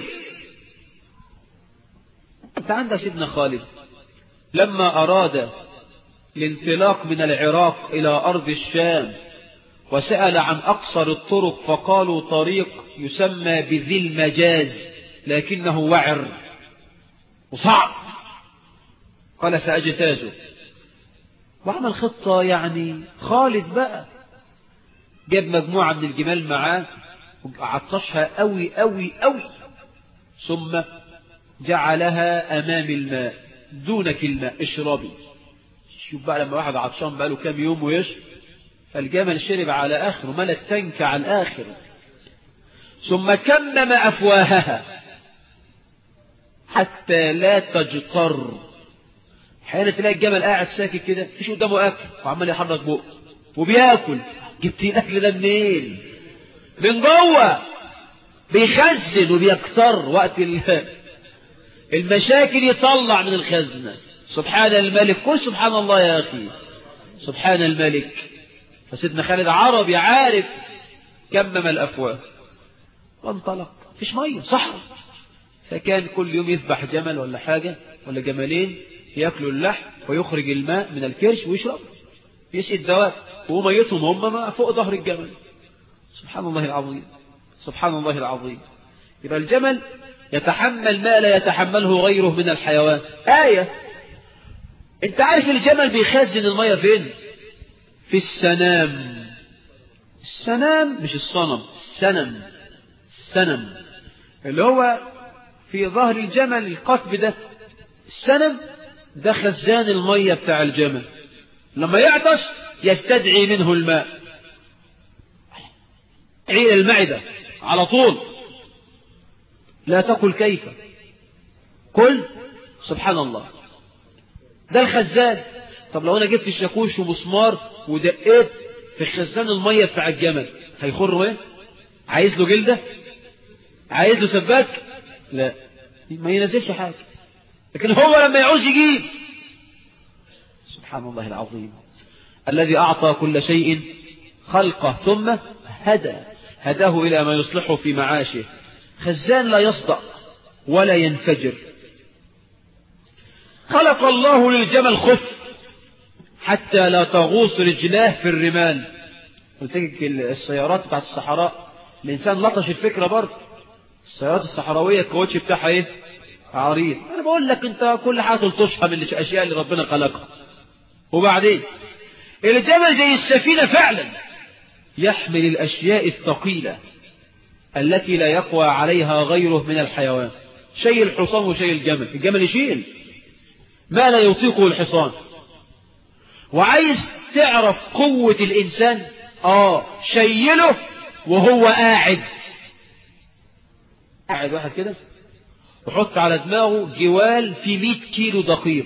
انت عندك سيدنا خالد لما أراد الانطلاق من العراق إلى أرض الشام وسأل عن أقصر الطرق، فقالوا طريق يسمى بذي المجاز لكنه وعر وصعب، قال سأجتازه. وعمل خطة، يعني خالد بقى جاب مجموعة من الجمال معاه وعطشها قوي قوي قوي، ثم جعلها أمام الماء دونك الماء، اشربي. شوف بقى لما واحد عطشان بقى له كام يوم ويشرب، فالجمل شرب على آخر وملى التنك على الآخر، ثم كمم أفواهها حتى لا تجتر. حين تلاقي الجمل قاعد ساكت كده، مفيش قدامه أكل وعمال يحرك بقه وبياكل. جبت الأكل ده منين؟ من جوه بيخزن وبيكتر، وقت المشاكل يطلع من الخزنة. سبحان الملك، قل سبحان الله يا أخي، سبحان الملك. فسيدنا خالد عربي عارف، كمم الأفواه وانطلق. مفيش مية، صحراء، فكان كل يوم يذبح جمل ولا حاجة ولا جملين، يأكلوا اللحم ويخرج الماء من الكرش ويشرب، يسقي الدواب وميتهم هم فوق ظهر الجمل. سبحان الله العظيم، سبحان الله العظيم. يبقى الجمل يتحمل ما لا يتحمله غيره من الحيوان. آية، انت عارف الجمل بيخزن المية فين؟ في السنام. السنام مش الصنم، السنم اللي هو في ظهر الجمل، القطب ده، السنم ده خزان المية بتاع الجمل. لما يعطش يستدعي منه الماء، عيل المعدة على طول. لا تقل كيف، كل سبحان الله. ده الخزان. طب لو انا جبت الشاكوش ومسمار ودقيت في خزان المية بتاع الجمل، هيخر ايه؟ عايز له جلدة؟ عايز له سباك؟ لا، ما ينزلش حاجة. لكن هو لما يعوز يجيب. سبحان الله العظيم، الذي أعطى كل شيء خلقه ثم هداه إلى ما يصلحه في معاشه. خزان لا يصدأ ولا ينفجر. خلق الله للجمل خف حتى لا تغوص رجلاه في الرمال. قلت لك السيارات بتاعت الصحراء الإنسان لطش الفكرة برضه. السيارات الصحراوية الكاوتش بتاعها ايه؟ عريض. أنا بقول لك أنت كل حاجة تلطشها من الأشياء اللي ربنا خلقها. وبعدين الجمل زي السفينة فعلا، يحمل الأشياء الثقيلة التي لا يقوى عليها غيره من الحيوان. شيء الحصان وشيء الجمل. الجمل يشيل ما لا يطيقه الحصان. وعايز تعرف قوة الإنسان؟ شيله وهو قاعد واحد كده، وحط على دماغه جوال في 100 كيلو دقيق،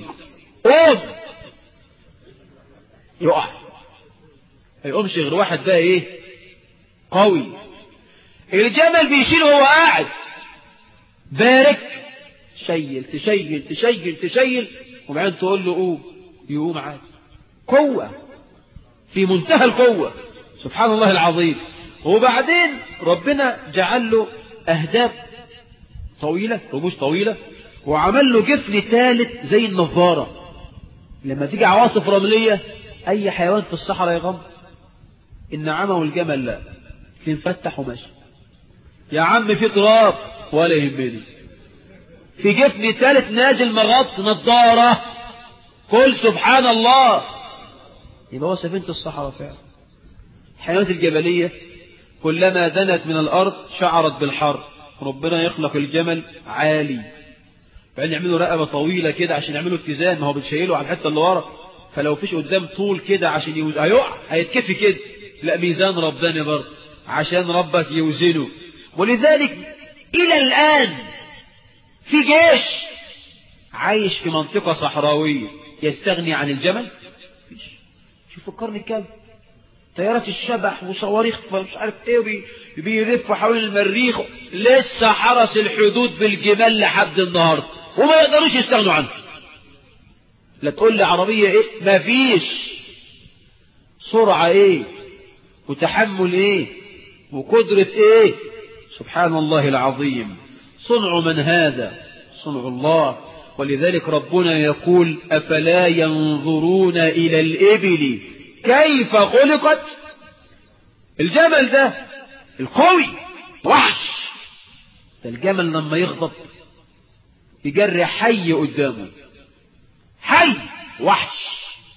يقع، هيقومش غير واحد بقى ايه؟ قوي. الجمل بيشيل وهو قاعد، بارك، تشيل تشيل تشيل تشيل، وبعدين تقول له قوم، يقوم عادي. قوة في منتهى القوة، سبحان الله العظيم. وبعدين ربنا جعل له أهداب طويلة، رموش طويلة، وعمل له جفن ثالث زي النظارة. لما تيجي عواصف رملية أي حيوان في الصحراء يغمض، النعامة والجمل لا، تنفتح وماشي. يا عم في تراب ولا يهمني، في جفن ثالث نازل مغط نظارة، قل سبحان الله. يبقى هو سفينة الصحراء فعلا. الحيوانات الجبلية كلما دنت من الأرض شعرت بالحر. ربنا يخلق الجمل عالي، بعدين يعملوا رقبة طويلة كده عشان يعملوا اتزان، ما هو بتشيله على الحتة اللي ورا، فلو فيش قدام طول كده عشان هيقع، هيتكفي كده، لا ميزان ربنا برضه عشان ربك يوزنه. ولذلك إلى الآن في جيش عايش في منطقة صحراوية يستغني عن الجمل؟ شوف القرن الكام، طيارات الشبح وصواريخ مش عارف ايه بيلفوا حوالين المريخ، لسه حرس الحدود بالجمال لحد النهارده وما يقدروش يستغنوا عنه. لا تقول لي عربية ايه، ما فيش. سرعة ايه وتحمل ايه وقدرة ايه، سبحان الله العظيم. صنع من هذا؟ صنع الله. ولذلك ربنا يقول أفلا ينظرون إلى الإبل كيف خلقت. الجمل ده القوي وحش، ده الجمل لما يغضب يجري حي قدامه، حي وحش.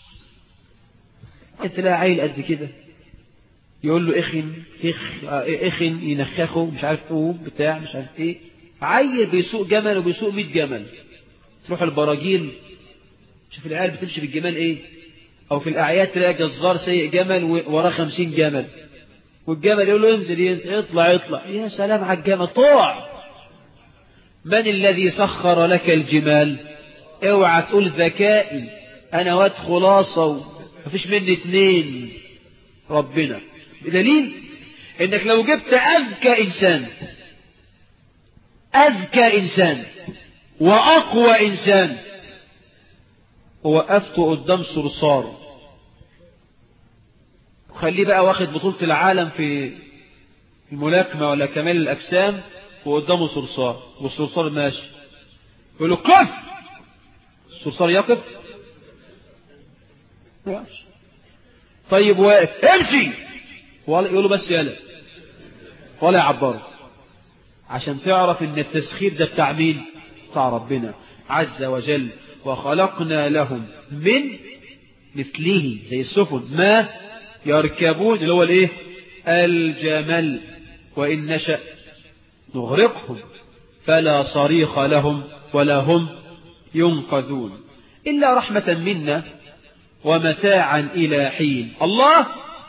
انت لا عيل قد كده يقول له اخن ينخخه مش عارف قوم بتاع مش عارف ايه. عيل بيسوق جمل وبيسوق 100 جمل، تروح البراجيل شوف العيال بتمشي بالجمال ايه، او في الاعياد تلاقي جزار سايق جمل وراه 50 جمل، والجمل يقول له انزل ينزل، اطلع اطلع، يا سلام على الجمل طوع. من الذي سخر لك الجمال؟ اوعى تقول ذكائي انا واد خلاصه مفيش مني اتنين، ربنا. بدليل انك لو جبت اذكى انسان واقوى انسان ووقفته قدام صرصار، وخليه بقى واخد بطولة العالم في الملاكمة ولا كمال الأجسام، وقدامه صرصار والصرصار ماشي، يقول له قف، الصرصار يقف؟ طيب واقف، امشي، يقول له بس يلا، ولا يعبره. عشان تعرف ان التسخير ده بتاع مين؟ بتاع ربنا عز وجل. وخلقنا لهم من مثله زي السفن ما يركبون، اللي هو الايه؟ الجمل. وإن نشأ نغرقهم فلا صريخ لهم ولا هم ينقذون إلا رحمة منا ومتاعا إلى حين. الله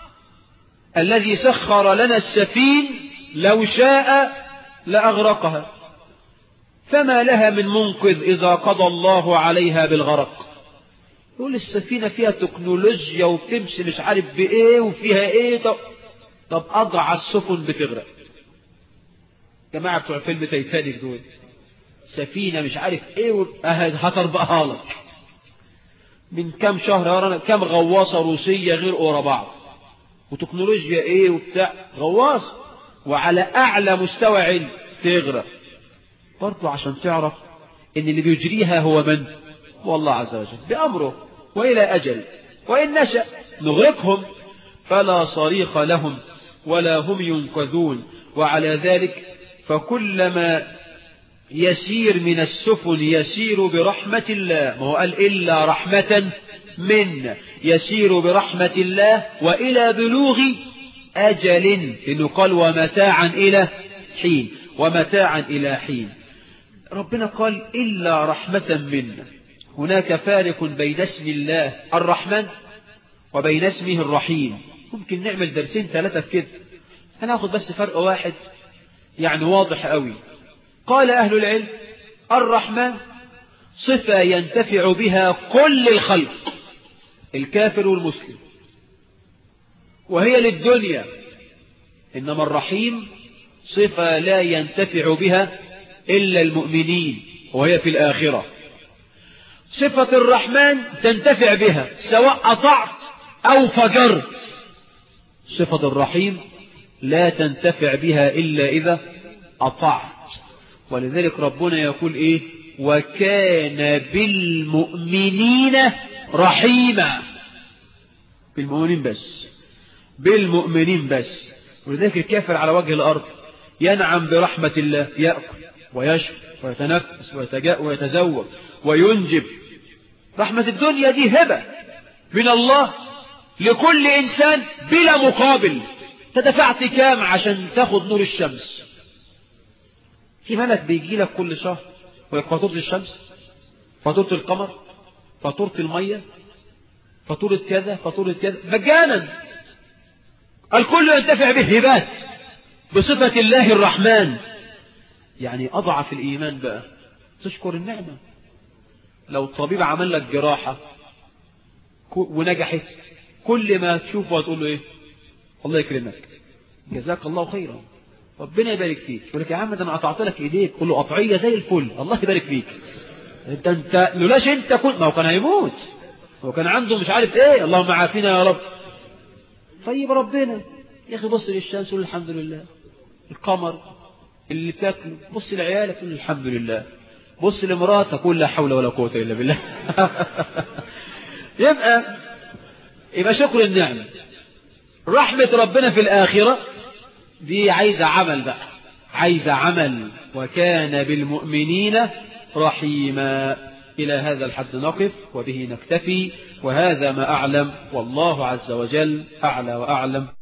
الذي سخر لنا السفين لو شاء لأغرقها، فما لها من منقذ إذا قضى الله عليها بالغرق. يقول السفينة فيها تكنولوجيا وبتمشي مش عارف بإيه وفيها إيه. طب أضع السفن بتغرق. جماعة بتوع فيلم تايتانيك دول، سفينة مش عارف إيه هتربقها لك من كام شهر، كام غواصة روسية غير ورا بعض، وتكنولوجيا إيه وبتاع، غواصة وعلى أعلى مستوى علم تغرق. برضو عشان تعرف إن اللي بيجريها هو من؟ هو الله عز وجل بأمره وإلى أجل. وإن نشأ نغرقهم فلا صريخ لهم ولا هم ينقذون. وعلى ذلك فكلما يسير من السفن يسير برحمة الله، ما هو قال إلا رحمة منا، يسير برحمة الله وإلى بلوغ أجل، إنه قال ومتاعا إلى حين، ومتاعا إلى حين. ربنا قال إلا رحمة منا. هناك فارق بين اسم الله الرحمن وبين اسمه الرحيم. ممكن نعمل درسين ثلاثة في كده، أنا أخذ بس فرق واحد يعني واضح قوي. قال أهل العلم الرحمن صفة ينتفع بها كل الخلق، الكافر والمسلم، وهي للدنيا إنما الرحيم صفة لا ينتفع بها إلا المؤمنين وهي في الآخرة. صفة الرحمن تنتفع بها سواء أطعت أو فجرت. صفة الرحيم لا تنتفع بها إلا إذا أطعت. ولذلك ربنا يقول إيه؟ وكان بالمؤمنين رحيما. بالمؤمنين بس، بالمؤمنين بس. ولذلك الكافر على وجه الأرض ينعم برحمة الله، يأكل ويشرب ويتنفس ويتزوج وينجب. رحمة الدنيا دي هبة من الله لكل إنسان بلا مقابل. تدفعت كام عشان تاخد نور الشمس؟ في ملك بيجي لك كل شهر فاتورة الشمس، فاتورة القمر، فاتورة المية، فاتورة كذا، فاتورة كذا، مجانا. الكل ينتفع بهبات بصفة الله الرحمن. يعني أضعف الإيمان بقى تشكر النعمة. لو الطبيب عمل لك جراحة ونجحت، كل ما تشوفه هتقول له إيه؟ الله يكرمك، جزاك الله خيرا، ربنا يبارك فيك. يقول لك يا عم ده أنا قطعت لك إيديك، قول له قطعية زي الفل، الله يبارك فيك. أنت لولاش أنت كنت، ما هو كان هيموت، هو كان عنده مش عارف إيه، اللهم عافينا يا رب. طيب ربنا يا أخي بص للشمس قول الحمد لله، القمر اللي بتاكله، بص لعيالك قول الحمد لله، بص لمراتك قول لا حول ولا قوة إلا بالله. يبقى شكر النعمة. رحمة ربنا في الآخرة دي عايزة عمل بقى، عايزة عمل. وكان بالمؤمنين رحيما. إلى هذا الحد نقف وبه نكتفي، وهذا ما أعلم، والله عز وجل أعلى وأعلم.